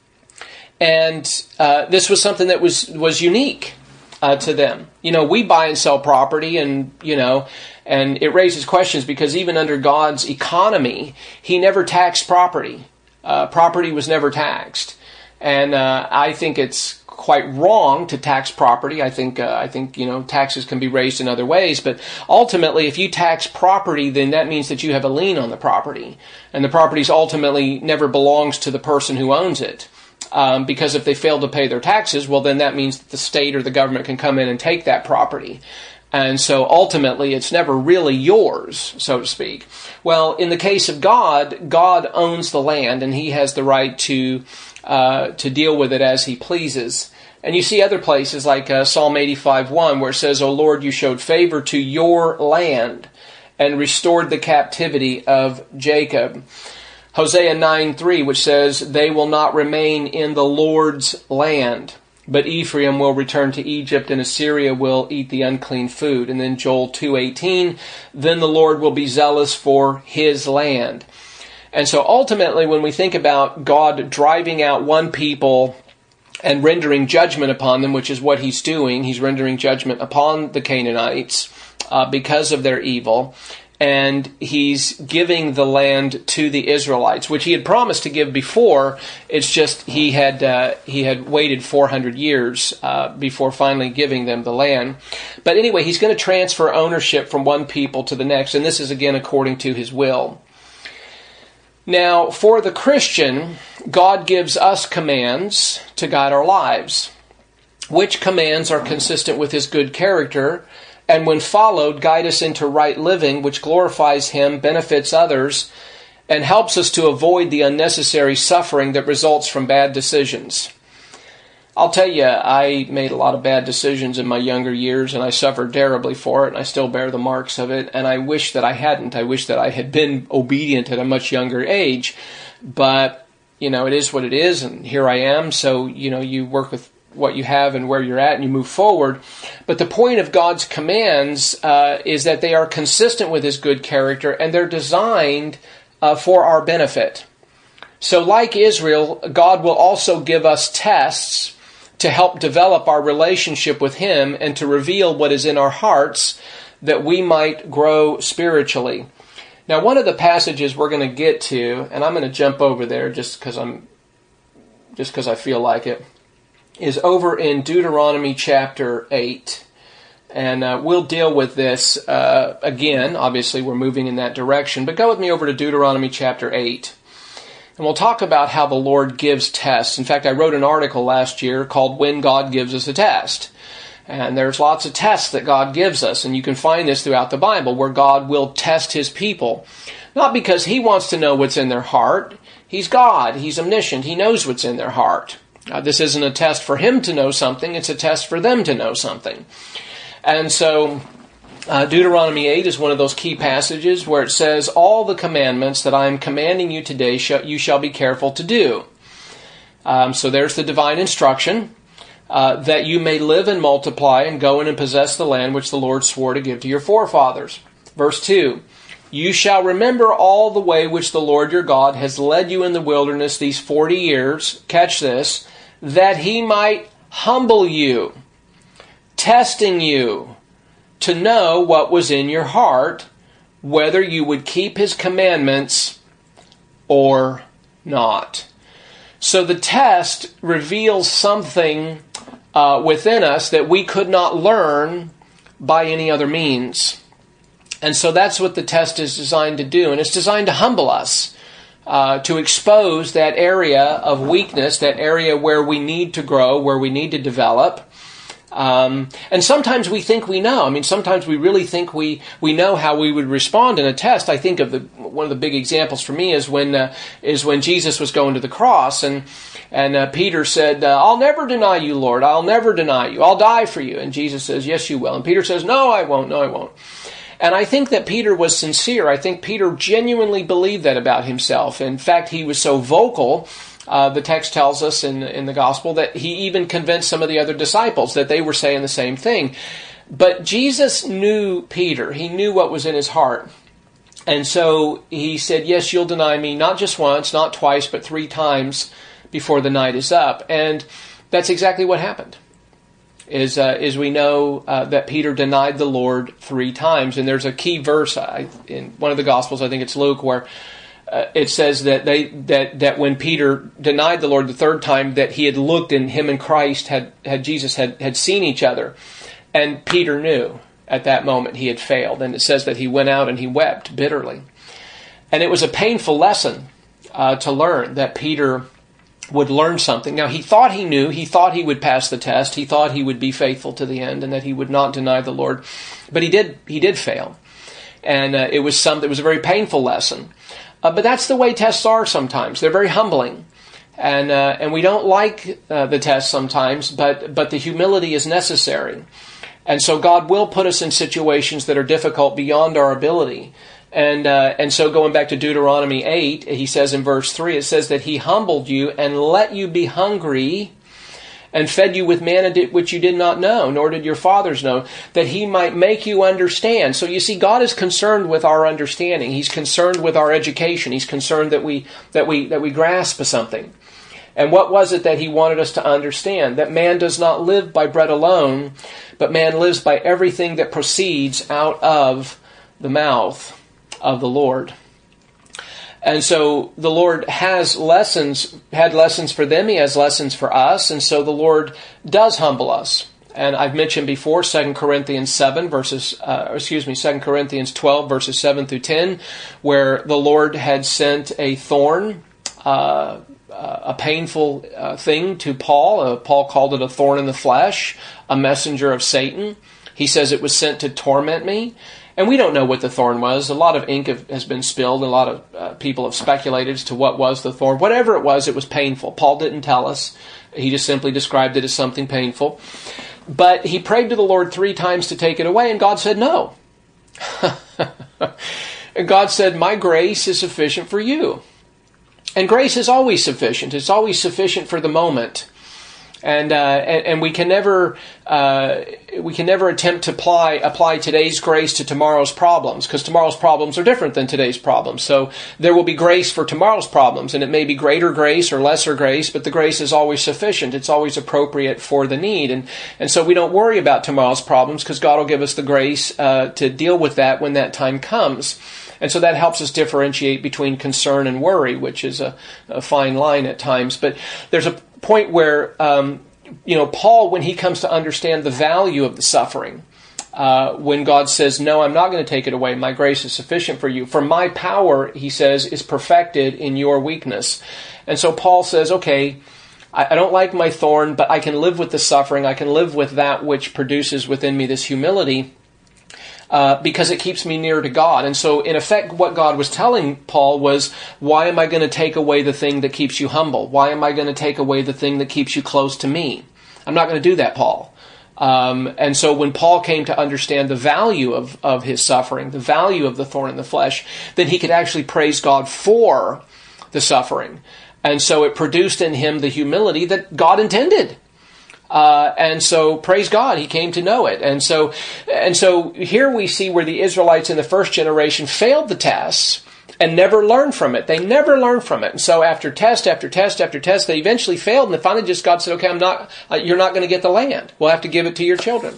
And this was something that was unique to them. You know, we buy and sell property, and and it raises questions because even under God's economy, He never taxed property. Property was never taxed. And I think it's quite wrong to tax property. I think taxes can be raised in other ways, but ultimately, if you tax property, then that means that you have a lien on the property, and the property ultimately never belongs to the person who owns it. Because if they fail to pay their taxes, well, then that means that the state or the government can come in and take that property. And so ultimately, it's never really yours, so to speak. Well, in the case of God, God owns the land, and He has the right to deal with it as He pleases. And you see other places like Psalm 85:1, where it says, O Lord, you showed favor to your land and restored the captivity of Jacob. Hosea 9:3, which says, they will not remain in the Lord's land, but Ephraim will return to Egypt, and Assyria will eat the unclean food. And then Joel 2:18, then the Lord will be zealous for His land. And so ultimately, when we think about God driving out one people and rendering judgment upon them, which is what He's doing, He's rendering judgment upon the Canaanites because of their evil. And He's giving the land to the Israelites, which He had promised to give before. It's just He had waited 400 years before finally giving them the land. But anyway, He's going to transfer ownership from one people to the next, and this is again according to His will. Now, for the Christian, God gives us commands to guide our lives, which commands are consistent with His good character, and when followed, guide us into right living, which glorifies Him, benefits others, and helps us to avoid the unnecessary suffering that results from bad decisions. I'll tell you, I made a lot of bad decisions in my younger years, and I suffered terribly for it, and I still bear the marks of it, and I wish that I hadn't. I wish that I had been obedient at a much younger age, but, it is what it is, and here I am, so, you work with what you have and where you're at, and you move forward. But the point of God's commands is that they are consistent with His good character, and they're designed for our benefit. So like Israel, God will also give us tests to help develop our relationship with Him and to reveal what is in our hearts that we might grow spiritually. Now, one of the passages we're going to get to, and I'm going to jump over there just because I feel like it, is over in Deuteronomy chapter 8. And we'll deal with this again. Obviously, we're moving in that direction. But go with me over to Deuteronomy chapter 8. And we'll talk about how the Lord gives tests. In fact, I wrote an article last year called When God Gives Us a Test. And there's lots of tests that God gives us. And you can find this throughout the Bible where God will test His people. Not because He wants to know what's in their heart. He's God. He's omniscient. He knows what's in their heart. This isn't a test for him to know something, it's a test for them to know something. And so Deuteronomy 8 is one of those key passages where it says, all the commandments that I am commanding you today you shall be careful to do. So there's the divine instruction, that you may live and multiply and go in and possess the land which the Lord swore to give to your forefathers. Verse 2, you shall remember all the way which the Lord your God has led you in the wilderness these 40 years, catch this, that he might humble you, testing you to know what was in your heart, whether you would keep his commandments or not. So the test reveals something within us that we could not learn by any other means. And so that's what the test is designed to do. And it's designed to humble us, to expose that area of weakness, that area where we need to grow, where we need to develop. And sometimes we think we know. I mean, sometimes we really think we know how we would respond in a test. I think of one of the big examples for me is when Jesus was going to the cross, and Peter said, "I'll never deny you, Lord. I'll never deny you. I'll die for you." And Jesus says, "Yes, you will." And Peter says, "No, I won't. No, I won't." And I think that Peter was sincere. I think Peter genuinely believed that about himself. In fact, he was so vocal. The text tells us in the gospel that he even convinced some of the other disciples that they were saying the same thing. But Jesus knew Peter. He knew what was in his heart. And so he said, "Yes, you'll deny me not just once, not twice, but 3 times before the night is up." And that's exactly what happened. Is we know that Peter denied the Lord 3 times. And there's a key verse in one of the Gospels, I think it's Luke, where it says that when Peter denied the Lord the 3rd time, that he had looked and him and Christ Jesus had seen each other. And Peter knew at that moment he had failed. And it says that he went out and he wept bitterly. And it was a painful lesson to learn, that Peter would learn something. Now, he thought he knew. He thought he would pass the test. He thought he would be faithful to the end and that he would not deny the Lord. But he did fail. And it was a very painful lesson. But that's the way tests are sometimes. They're very humbling. And we don't like the test sometimes, but the humility is necessary. And so God will put us in situations that are difficult beyond our ability. And so going back to Deuteronomy 8, he says in verse 3, it says that he humbled you and let you be hungry and fed you with manna which you did not know, nor did your fathers know, that he might make you understand. So you see, God is concerned with our understanding. He's concerned with our education. He's concerned that we grasp something. And what was it that he wanted us to understand? That man does not live by bread alone, but man lives by everything that proceeds out of the mouth of the Lord. And so the Lord had lessons for them. He has lessons for us. And so the Lord does humble us. And I've mentioned before 2 Corinthians 12 verses 7 through 10, where the Lord had sent a thorn, a painful thing to Paul. Paul called it a thorn in the flesh, a messenger of Satan. He says it was sent to torment me. And we don't know what the thorn was. A lot of ink has been spilled. A lot of people have speculated as to what was the thorn. Whatever it was painful. Paul didn't tell us. He just simply described it as something painful. But he prayed to the Lord 3 times to take it away, and God said no. And God said, "My grace is sufficient for you." And grace is always sufficient. It's always sufficient for the moment. And we can never attempt to apply today's grace to tomorrow's problems, because tomorrow's problems are different than today's problems. So there will be grace for tomorrow's problems, and it may be greater grace or lesser grace, but the grace is always sufficient. It's always appropriate for the need, and so we don't worry about tomorrow's problems, because God will give us the grace to deal with that when that time comes. And so that helps us differentiate between concern and worry, which is a fine line at times. But there's a point where, Paul, when he comes to understand the value of the suffering, when God says, "No, I'm not going to take it away. My grace is sufficient for you. For my power," he says, "is perfected in your weakness." And so Paul says, okay, I don't like my thorn, but I can live with the suffering. I can live with that which produces within me this humility. because it keeps me near to God. And so, in effect, what God was telling Paul was, why am I going to take away the thing that keeps you humble? Why am I going to take away the thing that keeps you close to me? I'm not going to do that, Paul. And so when Paul came to understand the value of his suffering, the value of the thorn in the flesh, then he could actually praise God for the suffering. And so it produced in him the humility that God intended. And so, praise God, he came to know it. And so here we see where the Israelites in the first generation failed the tests and never learned from it. They never learned from it. And so after test after test after test, they eventually failed. And then finally just God said, okay, you're not going to get the land. We'll have to give it to your children.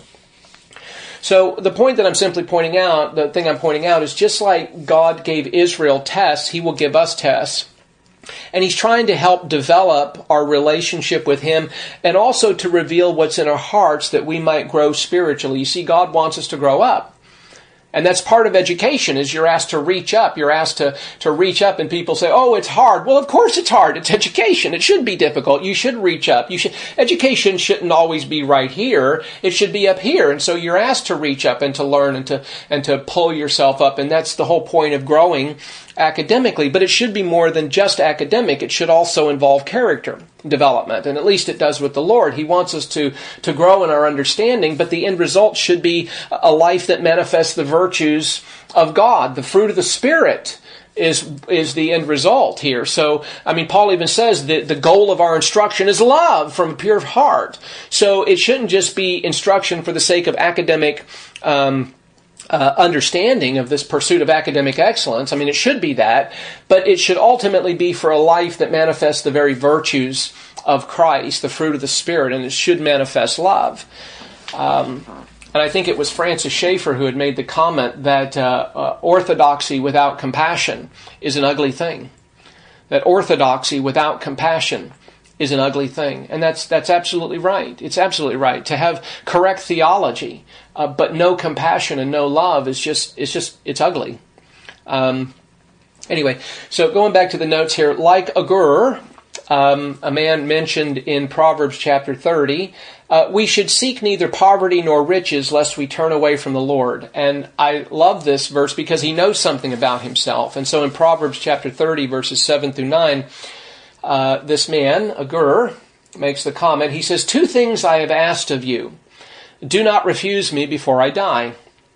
So the point that I'm simply pointing out, the thing I'm pointing out is just like God gave Israel tests, he will give us tests. And he's trying to help develop our relationship with him and also to reveal what's in our hearts that we might grow spiritually. You see, God wants us to grow up. And that's part of education, is you're asked to reach up. You're asked to reach up, and people say, oh, it's hard. Well, of course it's hard. It's education. It should be difficult. You should reach up. Education shouldn't always be right here. It should be up here. And so you're asked to reach up and to learn and to pull yourself up. And that's the whole point of growing academically. But it should be more than just academic. It should also involve character development. And at least it does with the Lord. He wants us to grow in our understanding, but the end result should be a life that manifests the virtues of God. The fruit of the Spirit is the end result here. So, I mean, Paul even says that the goal of our instruction is love from a pure heart. So it shouldn't just be instruction for the sake of academic understanding of this pursuit of academic excellence. I mean, it should be that, but it should ultimately be for a life that manifests the very virtues of Christ, the fruit of the Spirit, and it should manifest love. And I think it was Francis Schaeffer who had made the comment that orthodoxy without compassion is an ugly thing. That orthodoxy without compassion is an ugly thing. And that's absolutely right. It's absolutely right. To have correct theology, but no compassion and no love it's ugly. Anyway, so going back to the notes here, like Agur, a man mentioned in Proverbs chapter 30, we should seek neither poverty nor riches lest we turn away from the Lord. And I love this verse because he knows something about himself. And so in Proverbs chapter 30, verses 7 through 9, this man, Agur, makes the comment. He says, 2 things I have asked of you. Do not refuse me before I die.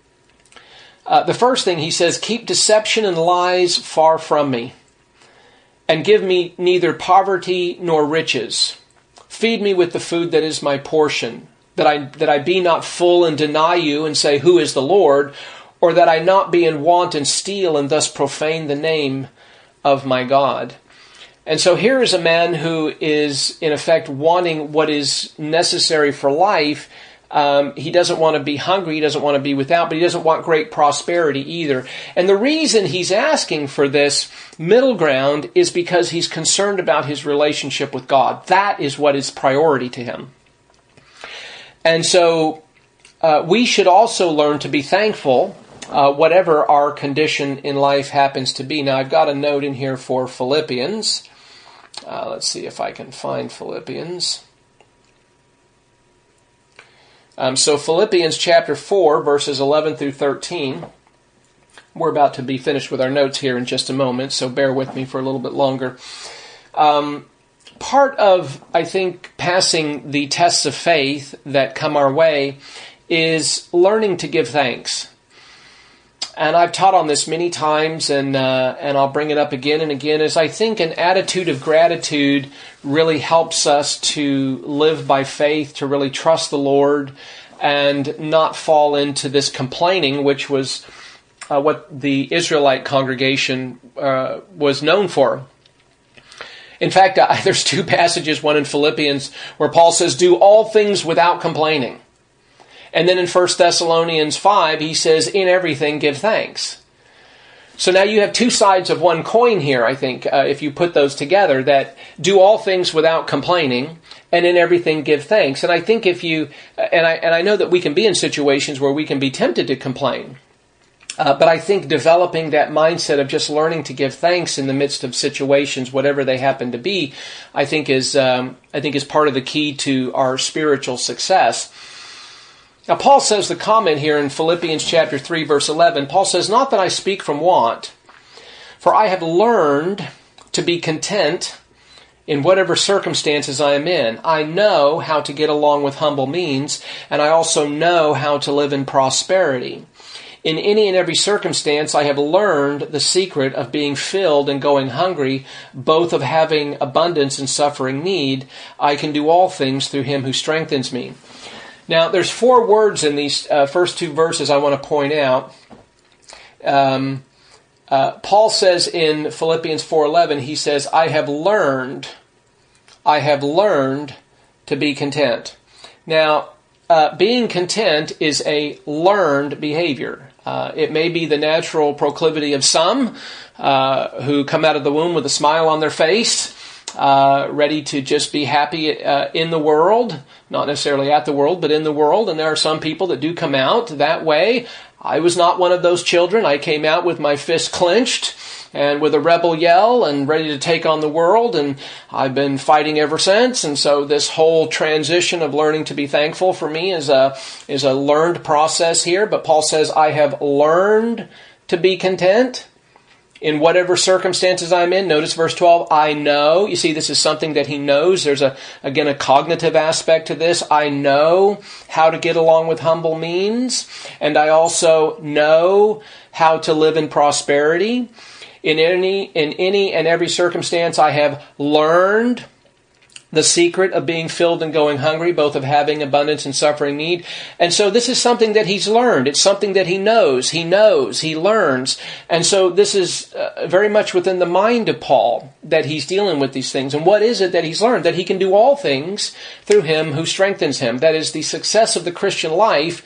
The first thing he says, keep deception and lies far from me, and give me neither poverty nor riches. Feed me with the food that is my portion, that I be not full and deny you and say, who is the Lord? Or that I not be in want and steal and thus profane the name of my God. And so here is a man who is, in effect, wanting what is necessary for life. He doesn't want to be hungry, he doesn't want to be without, but he doesn't want great prosperity either. And the reason he's asking for this middle ground is because he's concerned about his relationship with God. That is what is priority to him. And so we should also learn to be thankful, whatever our condition in life happens to be. Now, I've got a note in here for Philippians. Let's see if I can find Philippians. So Philippians chapter 4, verses 11 through 13. We're about to be finished with our notes here in just a moment, so bear with me for a little bit longer. Part of, I think, passing the tests of faith that come our way is learning to give thanks. And I've taught on this many times, and I'll bring it up again and again, as I think an attitude of gratitude really helps us to live by faith, to really trust the Lord, and not fall into this complaining, which was what the Israelite congregation was known for. In fact, there's 2 passages, one in Philippians, where Paul says, do all things without complaining. And then in 1 Thessalonians 5, he says, in everything give thanks. So now you have 2 sides of one coin here, I think, if you put those together, that do all things without complaining, and in everything give thanks. And I think if you, and I know that we can be in situations where we can be tempted to complain, but I think developing that mindset of just learning to give thanks in the midst of situations, whatever they happen to be, I think is part of the key to our spiritual success. Now, Paul says the comment here in Philippians chapter 3, verse 11, Paul says, "Not that I speak from want, for I have learned to be content in whatever circumstances I am in. I know how to get along with humble means, and I also know how to live in prosperity. In any and every circumstance, I have learned the secret of being filled and going hungry, both of having abundance and suffering need. I can do all things through him who strengthens me." Now, there's 4 words in these first 2 verses I want to point out. Paul says in Philippians 4:11, he says, I have learned to be content. Now, being content is a learned behavior. It may be the natural proclivity of some who come out of the womb with a smile on their face, ready to just be happy in the world, not necessarily at the world, but in the world. And there are some people that do come out that way. I was not one of those children. I came out with my fist clenched and with a rebel yell and ready to take on the world, and I've been fighting ever since. And so this whole transition of learning to be thankful for me is a learned process here. But Paul says, I have learned to be content in whatever circumstances I'm in. Notice verse 12, I know. You see, this is something that he knows. There's again a cognitive aspect to this. I know how to get along with humble means, and I also know how to live in prosperity. In any and every circumstance, I have learned the secret of being filled and going hungry, both of having abundance and suffering need. And so this is something that he's learned. It's something that he knows, he learns. And so this is very much within the mind of Paul that he's dealing with these things. And what is it that he's learned? That he can do all things through him who strengthens him. That is, the success of the Christian life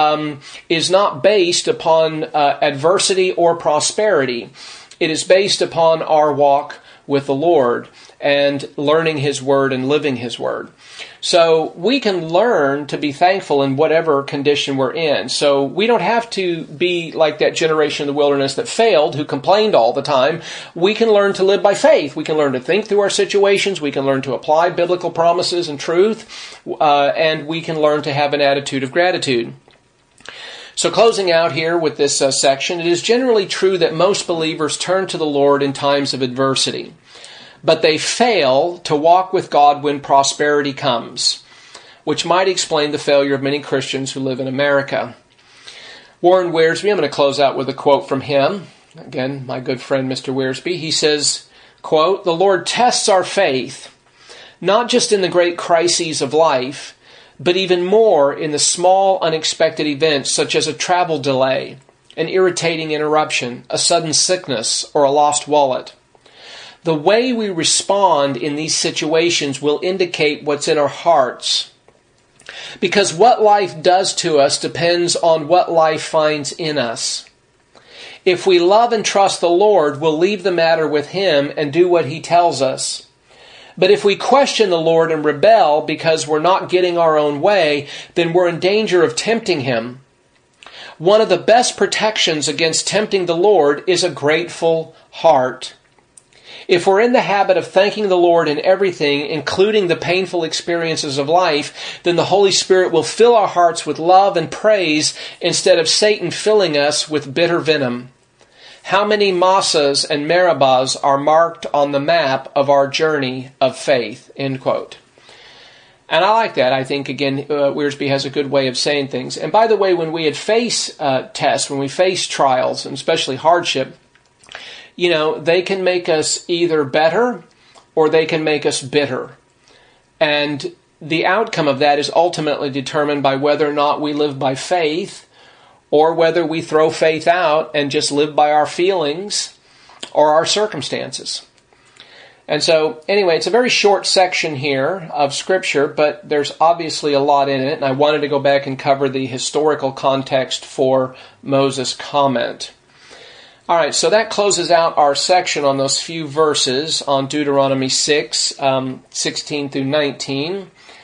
is not based upon adversity or prosperity. It is based upon our walk with the Lord and learning His Word and living His Word. So we can learn to be thankful in whatever condition we're in. So we don't have to be like that generation in the wilderness that failed, who complained all the time. We can learn to live by faith. We can learn to think through our situations. We can learn to apply biblical promises and truth. And we can learn to have an attitude of gratitude. So closing out here with this section, it is generally true that most believers turn to the Lord in times of adversity, but they fail to walk with God when prosperity comes, which might explain the failure of many Christians who live in America. Warren Wiersbe, I'm going to close out with a quote from him. Again, my good friend Mr. Wiersbe. He says, quote, "The Lord tests our faith, not just in the great crises of life, but even more in the small, unexpected events such as a travel delay, an irritating interruption, a sudden sickness, or a lost wallet. The way we respond in these situations will indicate what's in our hearts, because what life does to us depends on what life finds in us. If we love and trust the Lord, we'll leave the matter with Him and do what He tells us. But if we question the Lord and rebel because we're not getting our own way, then we're in danger of tempting Him. One of the best protections against tempting the Lord is a grateful heart. If we're in the habit of thanking the Lord in everything, including the painful experiences of life, then the Holy Spirit will fill our hearts with love and praise instead of Satan filling us with bitter venom. How many Massas and Meribahs are marked on the map of our journey of faith?" End quote. And I like that. I think, again, Wiersbe has a good way of saying things. And by the way, when we face tests, when we face trials, and especially hardship, they can make us either better or they can make us bitter. And the outcome of that is ultimately determined by whether or not we live by faith, or whether we throw faith out and just live by our feelings or our circumstances. And so, anyway, it's a very short section here of Scripture, but there's obviously a lot in it, and I wanted to go back and cover the historical context for Moses' comment. All right, so that closes out our section on those few verses on Deuteronomy 6, 16 through 19.